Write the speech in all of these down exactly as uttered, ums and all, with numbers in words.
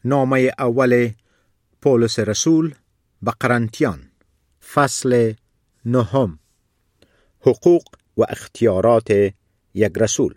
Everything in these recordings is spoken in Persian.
نامه اول پولس رسول به قرنتیان، فصل نهم. حقوق و اختیارات یک رسول.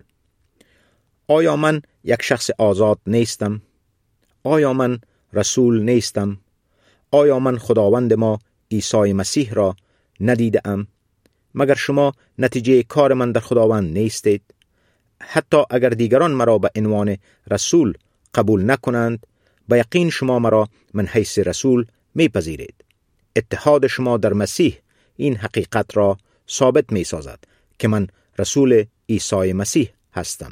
آیا من یک شخص آزاد نیستم؟ آیا من رسول نیستم؟ آیا من خداوند ما عیسی مسیح را ندیده ام؟ مگر شما نتیجه کار من در خداوند نیستید؟ حتی اگر دیگران مرا به عنوان رسول قبول نکنند، به یقین شما مرا من حیث رسول میپذیرید. اتحاد شما در مسیح این حقیقت را ثابت می سازد که من رسول عیسی مسیح هستم.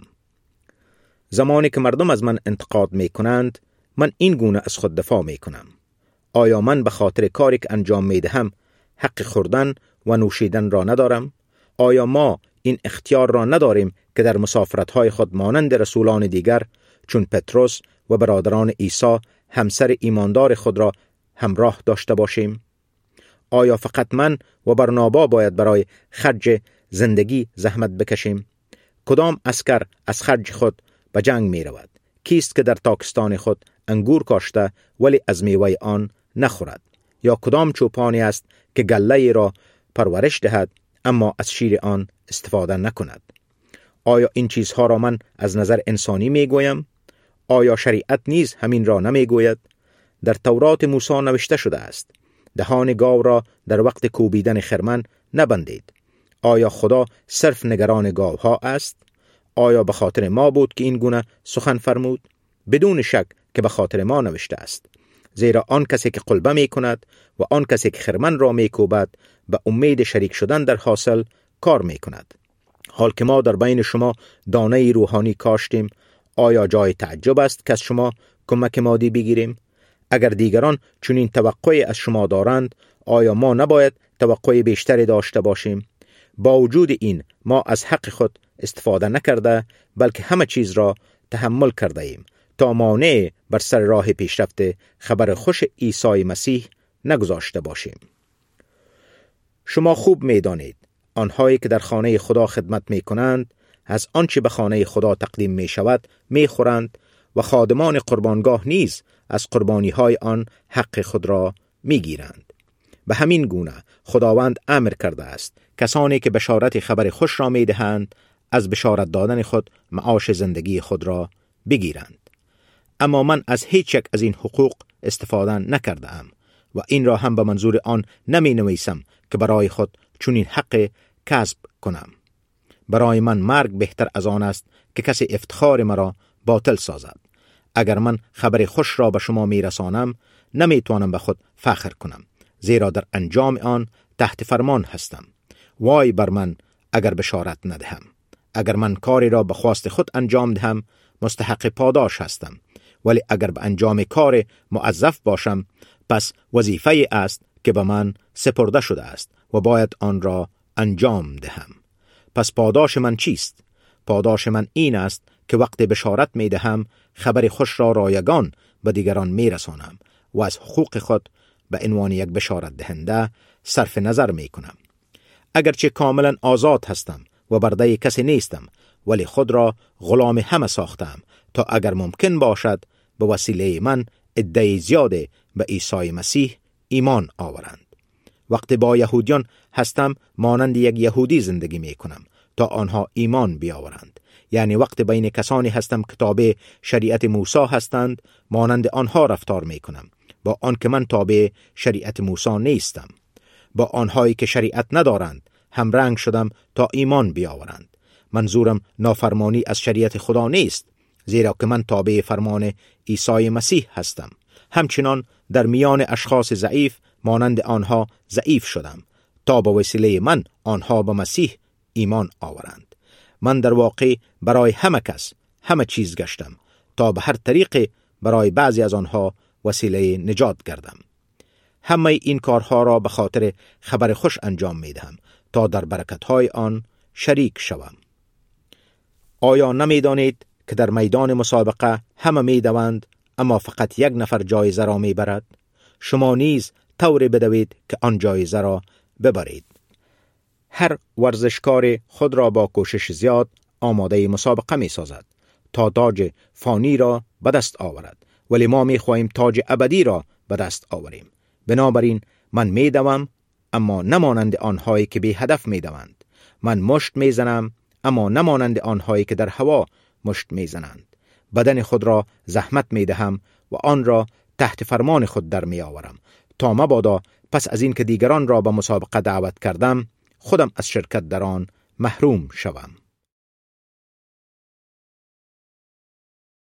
زمانی که مردم از من انتقاد می کنند، من این گونه از خود دفاع می کنم. آیا من به خاطر کاری که انجام می دهم حق خوردن و نوشیدن را ندارم؟ آیا ما این اختیار را نداریم که در مسافرت‌های خود مانند رسولان دیگر چون پتروس و برادران عیسی همسر ایماندار خود را همراه داشته باشیم؟ آیا فقط من و برنابا باید برای خرج زندگی زحمت بکشیم؟ کدام عسکر از خرج خود به جنگ می رود؟ کیست که در تاکستان خود انگور کاشته ولی از میوه آن نخورد؟ یا کدام چوپانی است که گله را پرورش دهد اما از شیر آن استفاده نکند؟ آیا این چیزها را من از نظر انسانی می گویم؟ آیا شریعت نیز همین را نمی گوید؟ در تورات موسی نوشته شده است: دهان گاو را در وقت کوبیدن خرمن نبندید. آیا خدا صرف نگران گاوها است؟ آیا به خاطر ما بود که این گونه سخن فرمود؟ بدون شک که به خاطر ما نوشته است، زیرا آن کسی که قلبه می کند و آن کسی که خرمن را می کوبد به امید شریک شدن در حاصل کار می کند. حال که ما در بین شما دانه روحانی کاشتیم، آیا جای تعجب است که از شما کمک مادی بگیریم؟ اگر دیگران چنین توقعی از شما دارند، آیا ما نباید توقع بیشتری داشته باشیم؟ با وجود این ما از حق خود استفاده نکرده، بلکه همه چیز را تحمل کرده ایم تا مانع بر سر راه پیشرفت خبر خوش عیسی مسیح نگذاشته باشیم. شما خوب می دانید آنهایی که در خانه خدا خدمت می کنند از آنچه به خانه خدا تقدیم می شود می خورند و خادمان قربانگاه نیز از قربانی های آن حق خود را می گیرند. به همین گونه خداوند امر کرده است کسانی که بشارت خبر خوش را می دهند از بشارت دادن خود معاش زندگی خود را بگیرند. اما من از هیچ یک از این حقوق استفاده نکرده ام و این را هم به منظور آن نمی نویسم که برای خود چنین حق کسب کنم. برای من مرگ بهتر از آن است که کسی افتخار مرا باطل سازد. اگر من خبر خوش را به شما می رسانم، نمی توانم به خود فخر کنم، زیرا در انجام آن تحت فرمان هستم. وای بر من اگر بشارت ندهم. اگر من کاری را به خواست خود انجام دهم، مستحق پاداش هستم، ولی اگر به انجام کار موظف باشم، پس وظیفه است که به من سپرده شده است و باید آن را انجام دهم. پس پاداش من چیست؟ پاداش من این است که وقت بشارت می دهم خبر خوش را رایگان به دیگران می رسانم و از حقوق خود به عنوان یک بشارت دهنده صرف نظر می کنم. اگرچه کاملا آزاد هستم و برده کسی نیستم، ولی خود را غلام همه ساختم تا اگر ممکن باشد به وسیله من عده زیاد به عیسی مسیح ایمان آورند. وقتی با یهودیان هستم مانند یک یهودی زندگی می کنم تا آنها ایمان بیاورند. یعنی وقت بین کسانی هستم که تابع شریعت موسی هستند، مانند آنها رفتار می کنم، با آن که من تابع شریعت موسی نیستم. با آنهایی که شریعت ندارند هم رنگ شدم تا ایمان بیاورند. منظورم نافرمانی از شریعت خدا نیست، زیرا که من تابع فرمان عیسی مسیح هستم. همچنان در میان اشخاص ضعیف مانند آنها ضعیف شدم تا با وسیله من آنها به مسیح ایمان آورند. من در واقع برای همه کس همه چیز گشتم تا به هر طریق برای بعضی از آنها وسیله نجات گردم. همه این کارها را به خاطر خبر خوش انجام می دهم تا در برکت‌های آن شریک شوم. آیا نمی دانید که در میدان مسابقه همه می دوند اما فقط یک نفر جایزه را می برد؟ شما نیز طوری بدوید که آن جایزه را ببرید. هر ورزشکار خود را با کوشش زیاد آماده مسابقه می سازد تا تاج فانی را به دست آورد ولی ما می خواهیم تاج ابدی را به دست آوریم. بنابراین من می دوم اما نمانند آنهایی که بی هدف می دوند. من مشت می زنم اما نمانند آنهایی که در هوا مشت می زنند. بدن خود را زحمت می دهم و آن را تحت فرمان خود در می آورم تا مبادا پس از این که دیگران را به مسابقه دعوت کردم خودم از شرکت در آن محروم شوم.